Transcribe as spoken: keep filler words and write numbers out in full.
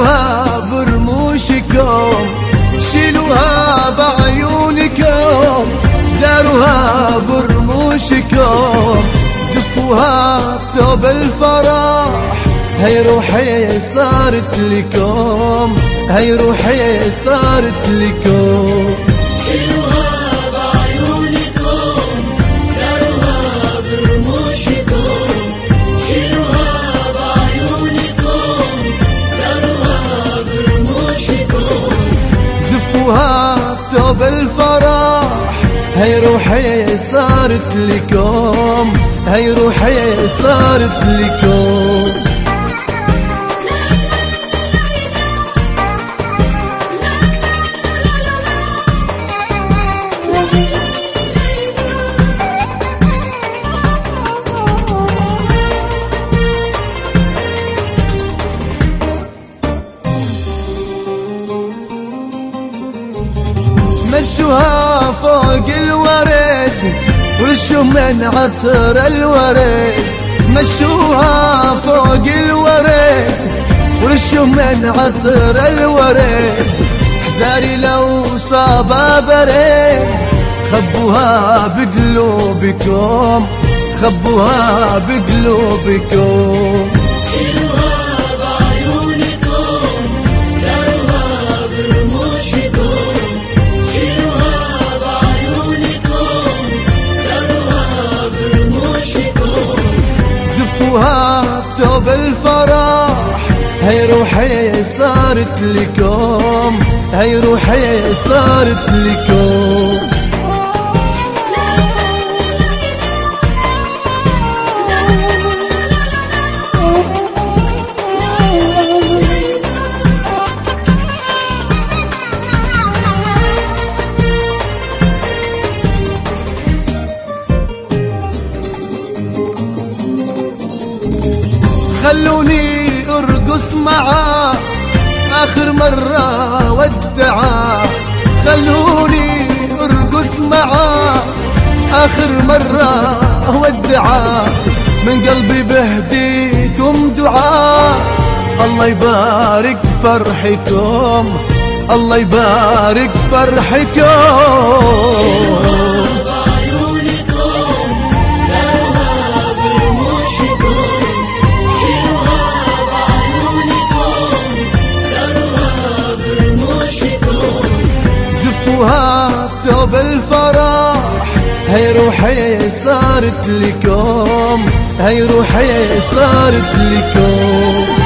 داروها برموشكم، شيلوها بعيونكم، داروها برموشكم، زفوها بثوب الفرح، هي روحي صارت لكم، هي روحي صارت لكم. شيلوها بعيونكم، داروها برموشكم، شيلوها بعيونكم، داروها برموشكم، زفوها بثوب الفرح، هي روحي صارت لكم، هي روحي صارت لكم. مشوها فوق الورد ورشوا من عطر الورد، مشوها فوق الورد ورشوا من عطر الورد، حزاري لو صابها برد، خبوها بقلوبكم، خبوها بقلوبكم. زفوها بثوب الفرح، هي روحي صارت لكم، هي روحي صارت لكم. خلوني ارقص معاه اخر مرة ودعاه، خلوني ارقص معاه اخر مرة ودعاه، من قلبي بهديكم دعاء، الله يبارك فرحكم، الله يبارك فرحكم. بثوب الفرح، هي روحي صارت لكم، هي روحي صارت لكم.